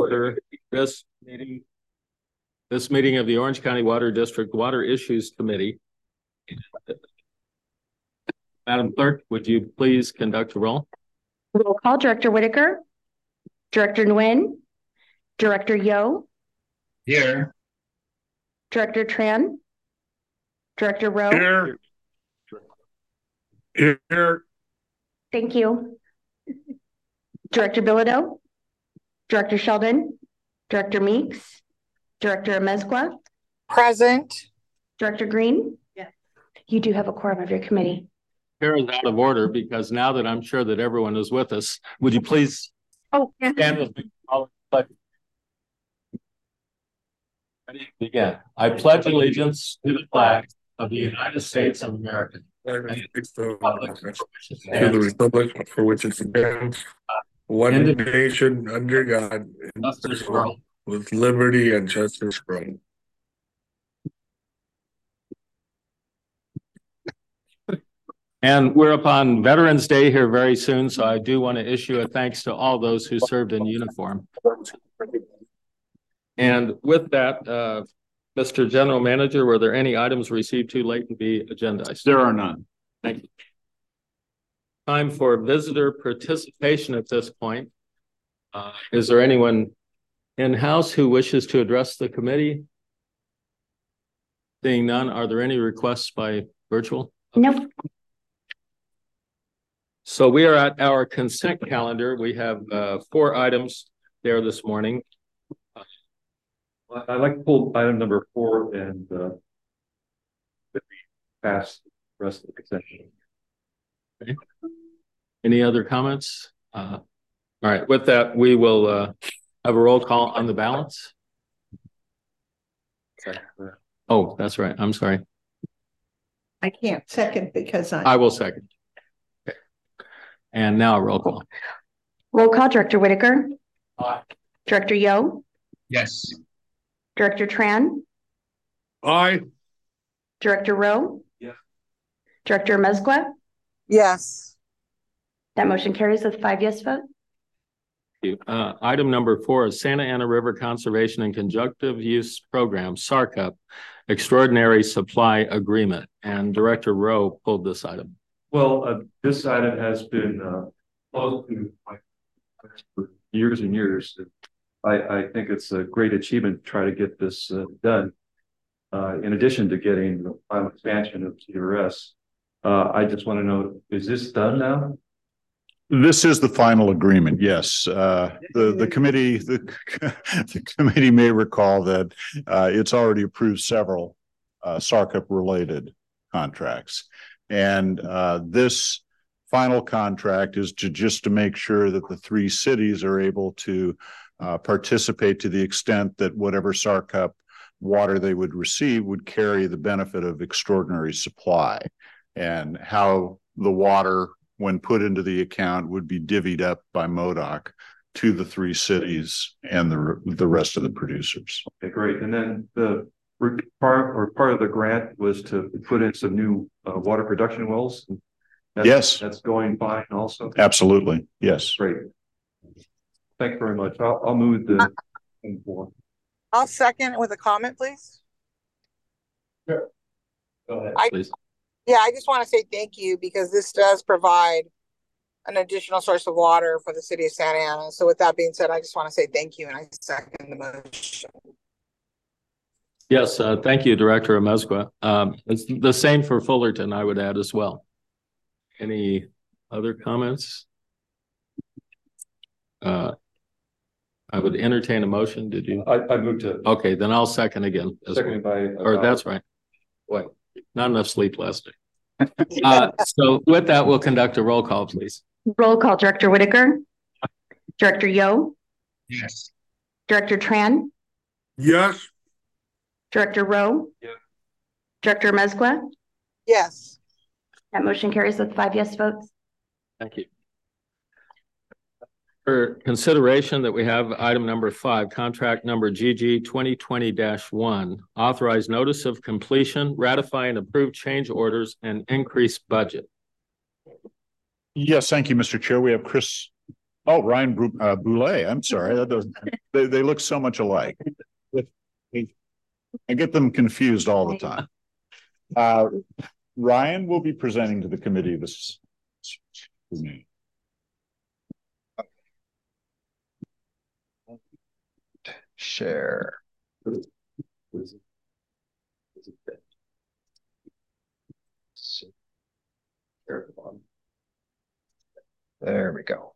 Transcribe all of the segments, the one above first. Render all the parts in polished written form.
order this meeting of the Orange County Water District Water Issues Committee. Madam Clerk, would you please conduct a roll? Roll call. Director Whitaker, Director Nguyen, Director Yo. Here. Director Tran, Director Rowe. Here. Thank you. Director Bilodeau, Director Sheldon, Director Meeks, Director Amezcua. Present. Director Green. Yes. You do have a quorum of your committee. Chair is out of order because now that I'm sure that everyone is with us, would you please stand with me? Ready to begin. I pledge allegiance to the flag of the United States of America. To the republic for which it stands, one nation under God, indivisible, with liberty and justice for all. And we're upon Veterans Day here very soon, so I do want to issue a thanks to all those who served in uniform. And with that, Mr. General Manager, were there any items received too late to be agendized? There are none. Thank you. Time for visitor participation at this point. Is there anyone in-house who wishes to address the committee? Seeing none, are there any requests by virtual? Nope. So we are at our consent calendar. We have 4 items there this morning. I'd like to pull item number 4 and pass the rest of the consent. Okay. Any other comments? All right, with that, we will have a roll call on the balance. Oh, that's right. I'm sorry. I can't second because I will second. Okay. And now a roll call. Roll call. Director Whitaker. Aye. Director Yo. Yes. Director Tran. Aye. Director Rowe. Yeah. Director Amezcua. yes. That motion carries with 5 yes votes. Thank you. Item number 4 is Santa Ana River Conservation and Conjunctive Use Program, SARCUP, Extraordinary Supply Agreement. And Director Rowe pulled this item. Well, this item has been close to for years and years. I think it's a great achievement to try to get this done. In addition to getting the final expansion of CRS, I just want to know, is this done now? This is the final agreement. Yes, the committee the committee may recall that it's already approved several SARCUP related contracts, and this final contract is just to make sure that the 3 cities are able to participate to the extent that whatever SARCUP water they would receive would carry the benefit of extraordinary supply, and how the water, when put into the account, would be divvied up by MODOC to the 3 cities and the rest of the producers. Okay, great. And then the part of the grant was to put in some new water production wells. That's going fine also. Absolutely, yes. Great. Thank you very much. I'll move the forward. I'll second with a comment, please. Sure. Go ahead, please. Yeah, I just want to say thank you because this does provide an additional source of water for the city of Santa Ana. So with that being said, I just want to say thank you and I second the motion. Yes, thank you, Director Amezcua. It's the same for Fullerton, I would add as well. Any other comments? I would entertain a motion. Did you? I moved to. Okay, then I'll second again. Seconded by. That's right. Wait, not enough sleep last night. So with that, we'll conduct a roll call, please. Roll call. Director Whitaker. Director Yo. Yes. Director Tran. Yes. Director Rowe. Yeah. Director Amezcua. Yes. That motion carries with 5 yes votes. Thank you. For consideration that we have item number 5, contract number GG 2020-1, authorized notice of completion, ratify and approve change orders and increase budget. Yes, thank you, Mr. Chair. We have Chris Oh, Ryan Boulay. I'm sorry. They look so much alike. I get them confused all the time. Ryan will be presenting to the committee this. Share. There we go.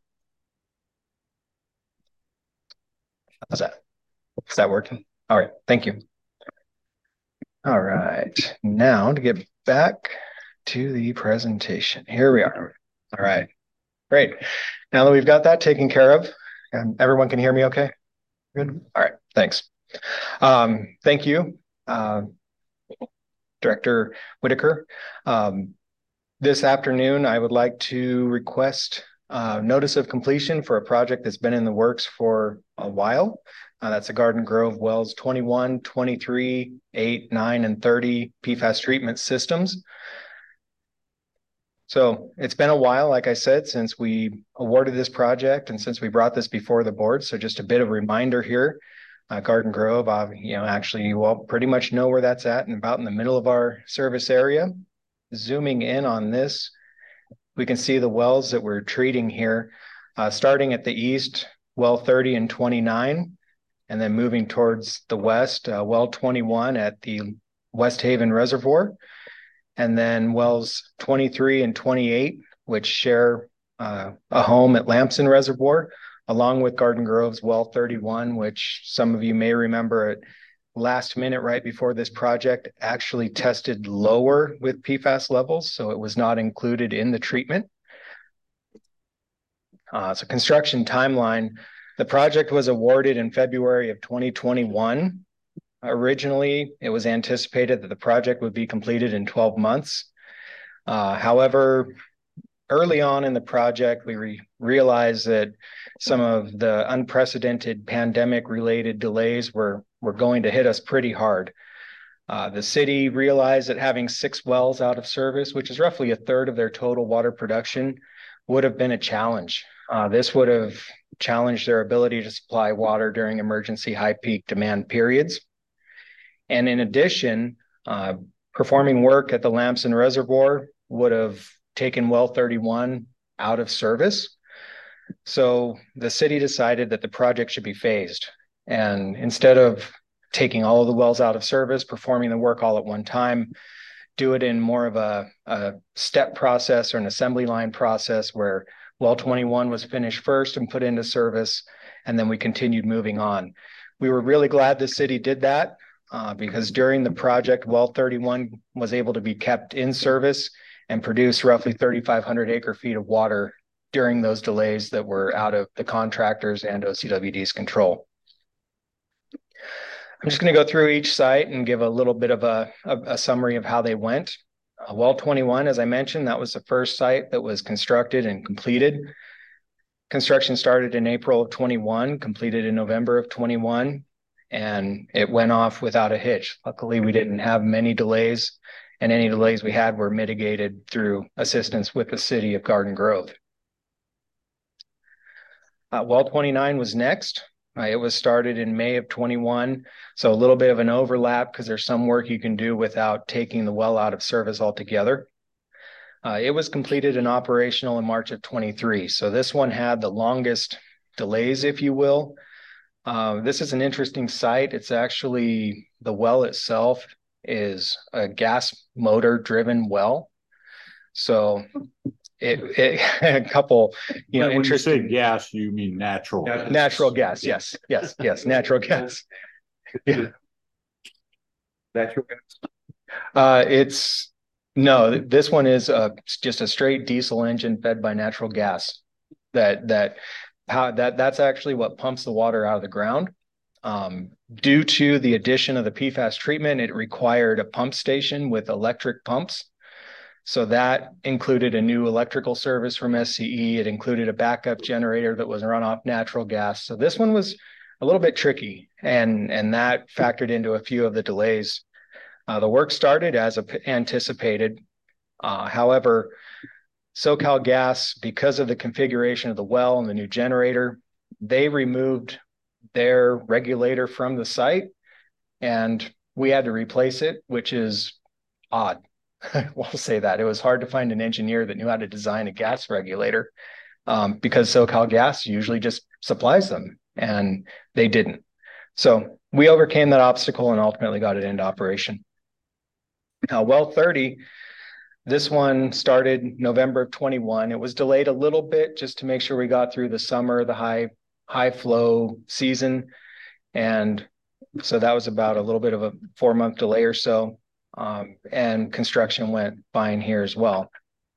How's that? Is that working? All right, thank you. All right, now to get back to the presentation. Here we are. All right, great. Now that we've got that taken care of, and everyone can hear me okay? Good. All right, thanks. Thank you, Director Whitaker. This afternoon, I would like to request notice of completion for a project that's been in the works for a while. That's the Garden Grove Wells 21, 23, 8, 9, and 30 PFAS treatment systems. So it's been a while, like I said, since we awarded this project and since we brought this before the board. So just a bit of reminder here, Garden Grove, actually you all pretty much know where that's at and about in the middle of our service area. Zooming in on this, we can see the wells that we're treating here, starting at the east, well 30 and 29, and then moving towards the west, well 21 at the West Haven Reservoir, and then wells 23 and 28, which share a home at Lamson Reservoir, along with Garden Grove's well 31, which some of you may remember at last minute right before this project actually tested lower with PFAS levels, so it was not included in the treatment. So construction timeline, the project was awarded in February of 2021. Originally, it was anticipated that the project would be completed in 12 months. However, early on in the project, we realized that some of the unprecedented pandemic-related delays were going to hit us pretty hard. The city realized that having 6 wells out of service, which is roughly a third of their total water production, would have been a challenge. This would have challenged their ability to supply water during emergency high peak demand periods. And in addition, performing work at the Lamson Reservoir would have taken well 31 out of service. So the city decided that the project should be phased. And instead of taking all of the wells out of service, performing the work all at one time, do it in more of a step process or an assembly line process where well 21 was finished first and put into service, and then we continued moving on. We were really glad the city did that because during the project, well 31 was able to be kept in service and produce roughly 3,500 acre feet of water during those delays that were out of the contractors and OCWD's control. I'm just going to go through each site and give a little bit of a summary of how they went. Well 21, as I mentioned, that was the first site that was constructed and completed. Construction started in April of 21, completed in November of 21, and it went off without a hitch. Luckily, we didn't have many delays, and any delays we had were mitigated through assistance with the city of Garden Grove. Well 29 was next. It was started in May of 21, so a little bit of an overlap because there's some work you can do without taking the well out of service altogether. It was completed and operational in March of 23, so this one had the longest delays, if you will. This is an interesting site. It's actually, the well itself is a gas motor driven well. So a couple, When interesting. you say gas, you mean natural. Natural gas, yes, natural gas. Yeah. Natural gas. This one is just a straight diesel engine fed by natural gas. That's actually what pumps the water out of the ground. Due to the addition of the PFAS treatment, it required a pump station with electric pumps. So that included a new electrical service from SCE. It included a backup generator that was run off natural gas. So this one was a little bit tricky, and that factored into a few of the delays. The work started as anticipated. However, SoCal Gas, because of the configuration of the well and the new generator, they removed their regulator from the site and we had to replace it, which is odd. We'll say that. It was hard to find an engineer that knew how to design a gas regulator because SoCal Gas usually just supplies them and they didn't. So we overcame that obstacle and ultimately got it into operation. Now, well 30, this one started November of 21. It was delayed a little bit just to make sure we got through the summer, the high flow season. And so that was about a little bit of a 4-month delay or so. And construction went fine here as well.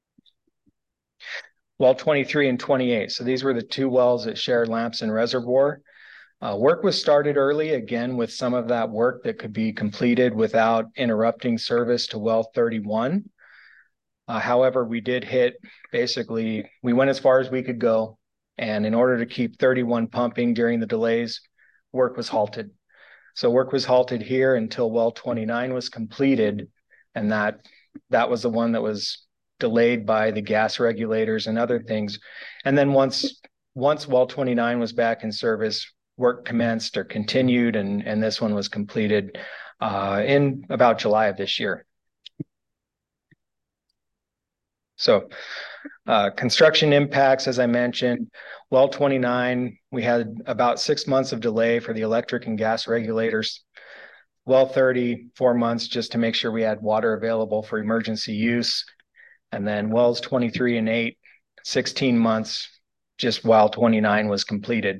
Well 23 and 28. So these were the 2 wells that shared Lamson Reservoir. Work was started early, again, with some of that work that could be completed without interrupting service to well 31. However, we did hit, basically, we went as far as we could go. And in order to keep 31 pumping during the delays, work was halted. So work was halted here until well 29 was completed. And that was the one that was delayed by the gas regulators and other things. And then once well 29 was back in service, work commenced or continued, and this one was completed in about July of this year. So construction impacts, as I mentioned, well 29, we had about 6 months of delay for the electric and gas regulators. Well 30, 4 months just to make sure we had water available for emergency use. And then wells 23 and 8, 16 months just while 29 was completed.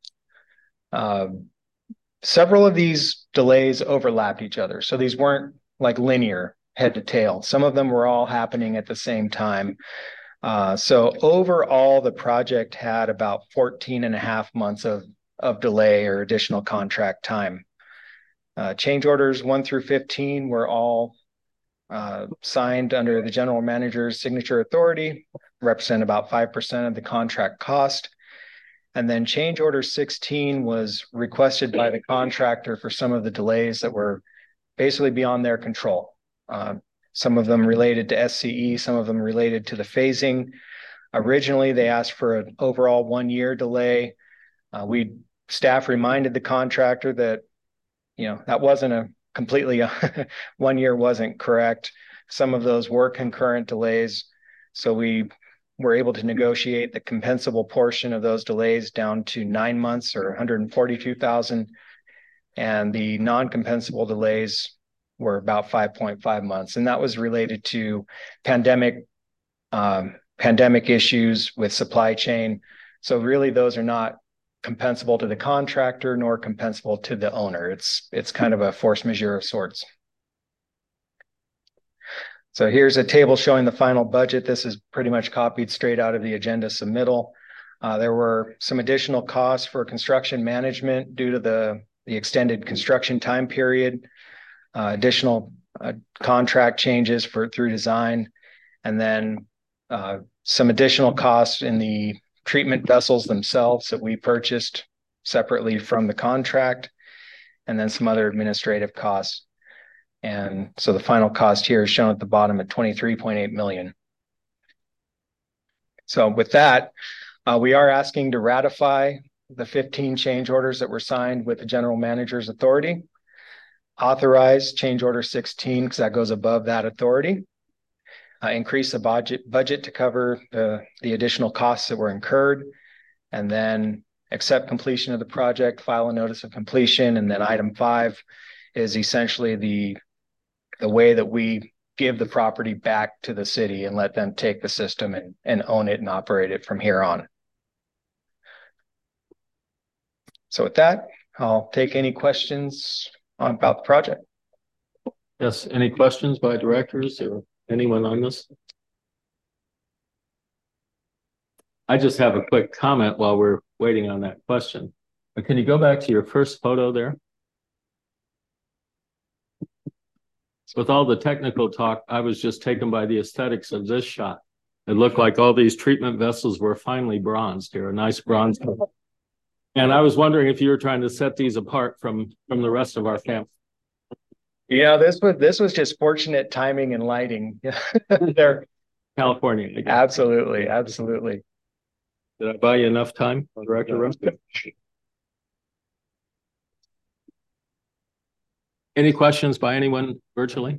Several of these delays overlapped each other. So these weren't like linear head to tail. Some of them were all happening at the same time. So overall, the project had about 14.5 months of delay or additional contract time. Change orders 1 through 15 were all signed under the general manager's signature authority, represent about 5% of the contract cost. And then change order 16 was requested by the contractor for some of the delays that were basically beyond their control. Some of them related to SCE, some of them related to the phasing. Originally, they asked for an overall 1-year delay. Staff reminded the contractor that, that wasn't a completely 1 year wasn't correct. Some of those were concurrent delays. So we were able to negotiate the compensable portion of those delays down to 9 months or $142,000. And the non-compensable delays were about 5.5 months. And that was related to pandemic issues with supply chain. So really those are not compensable to the contractor nor compensable to the owner. It's kind of a force majeure of sorts. So here's a table showing the final budget. This is pretty much copied straight out of the agenda submittal. There were some additional costs for construction management due to the extended construction time period, additional contract changes through design, and then some additional costs in the treatment vessels themselves that we purchased separately from the contract, and then some other administrative costs. And so the final cost here is shown at the bottom at $23.8 million. So with that, we are asking to ratify the 15 change orders that were signed with the general manager's authority, authorize change order 16 because that goes above that authority, increase the budget to cover the additional costs that were incurred, and then accept completion of the project, file a notice of completion. And then item 5 is essentially the way that we give the property back to the city and let them take the system and own it and operate it from here on. So with that, I'll take any questions about the project. Yes, any questions by directors or anyone on this? I just have a quick comment while we're waiting on that question. Can you go back to your first photo there? With all the technical talk, I was just taken by the aesthetics of this shot. It looked like all these treatment vessels were finely bronzed here, a nice bronze color. And I was wondering if you were trying to set these apart from the rest of our camp. Yeah, this was just fortunate timing and lighting. California. I guess. Absolutely, absolutely. Did I buy you enough time, Director Rowe? Any questions by anyone virtually?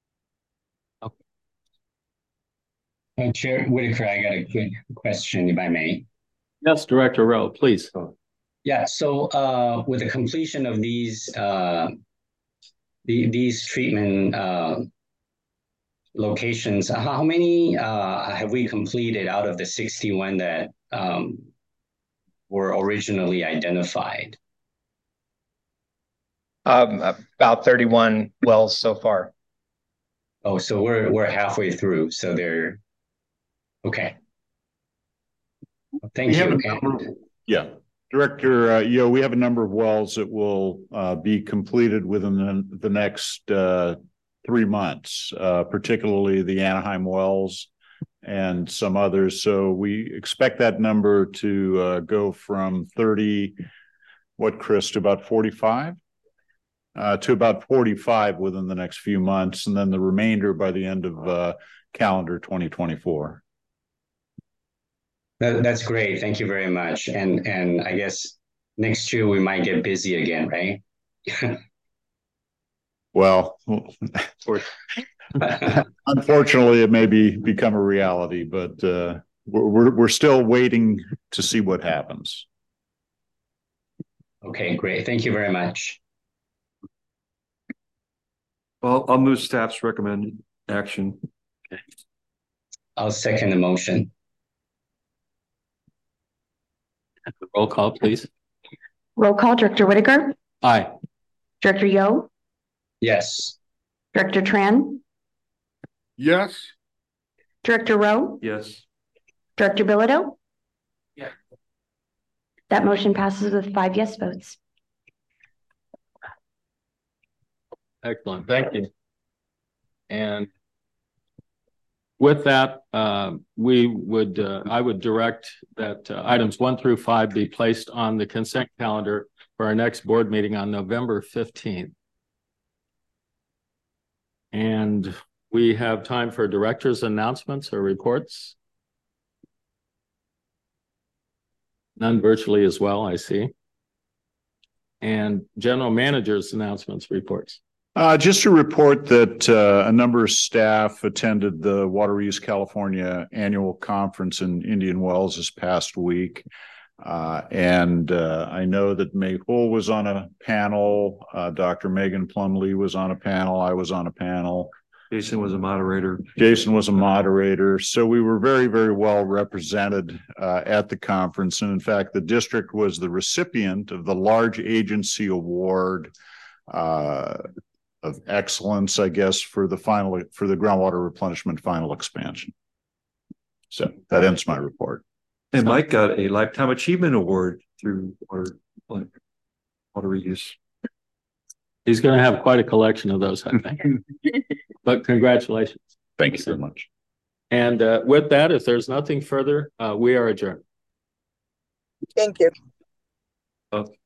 Chair Whitaker, I got a quick question, if I may. Yes, Director Rowe, please. Yeah, so with the completion of these treatment locations, how many have we completed out of the 61 that were originally identified? About 31 wells so far. Oh, so we're halfway through. So they're okay. Thank you. Yeah, Director, we have a number of wells that will be completed within the next 3 months, particularly the Anaheim wells and some others. So we expect that number to go from 30, Chris, to about 45? To about 45 within the next few months, and then the remainder by the end of calendar 2024. That's great. Thank you very much. And I guess next year we might get busy again, right? Well, unfortunately, it may become a reality, but we're still waiting to see what happens. Okay, great. Thank you very much. Well, I'll move staff's recommended action. I'll second the motion. Roll call, please. Roll call, Director Whitaker, Aye. Director Yo, Yes. Director Tran, Yes. Director Rowe, Yes. Director Bilodeau. Yeah. That motion passes with 5 yes votes. Excellent. Thank you. And with that, I would direct that items 1 through 5 be placed on the consent calendar for our next board meeting on November 15th. And we have time for directors' announcements or reports. None virtually as well, I see. And general managers' announcements, reports. Just to report that a number of staff attended the Water Reuse California annual conference in Indian Wells this past week. And I know that Maypole was on a panel. Dr. Megan Plumlee was on a panel. I was on a panel. Jason was a moderator. Jason was a moderator. So we were very, very well represented at the conference. And in fact, the district was the recipient of the Large Agency Award of excellence, I guess, for the groundwater replenishment final expansion. So that ends my report. And Mike got a Lifetime Achievement Award through water reuse. He's going to have quite a collection of those, I think. But congratulations. Thank you very much. And with that, if there's nothing further, we are adjourned. Thank you.